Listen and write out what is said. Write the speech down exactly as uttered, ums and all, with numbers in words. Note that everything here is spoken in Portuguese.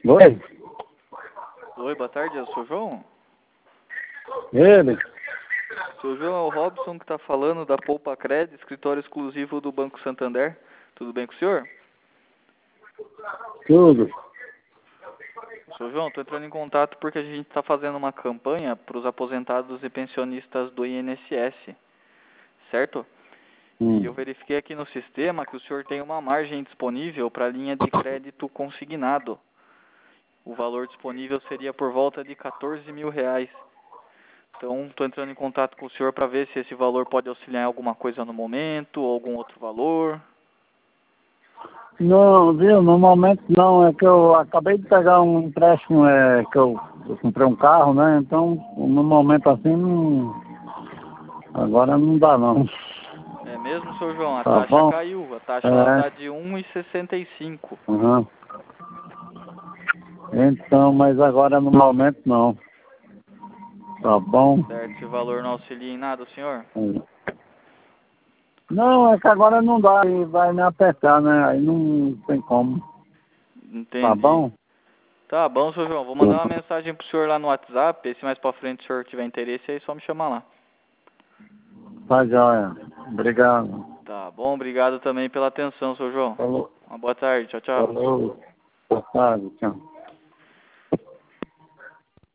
Oi? Oi, boa tarde, é o seu João? Ele? Seu João, é o Robson que está falando da Poupa Cred, escritório exclusivo do Banco Santander. Tudo bem com o senhor? Tudo. Seu João, estou entrando em contato porque a gente está fazendo uma campanha para os aposentados e pensionistas do I N S S, certo? Hum. E eu verifiquei aqui no sistema que o senhor tem uma margem disponível para a linha de crédito consignado. O valor disponível seria por volta de quatorze mil reais. Então, estou entrando em contato com o senhor para ver se esse valor pode auxiliar em alguma coisa no momento, ou algum outro valor. Não, viu, no momento não, é que eu acabei de pegar um empréstimo, é, que eu, eu comprei um carro, né, então no momento assim, não, agora não dá não. É mesmo, seu João? A Tá taxa bom? caiu. A taxa ela É, está de um vírgula sessenta e cinco. uhum. Então, mas agora no momento não. Tá bom? Certo, esse valor não auxilia em nada, senhor? Não, é que agora não dá, e vai me apertar, né, aí não tem como. Tá Entendi. bom? Tá bom, seu João. Vou mandar uma mensagem pro senhor lá no WhatsApp. E se mais pra frente o senhor tiver interesse, aí é só me chamar lá. Tá joia. Obrigado. Tá bom, obrigado também pela atenção, seu João. Falou. Uma boa tarde. Tchau, tchau. Falou. Boa tarde, tchau.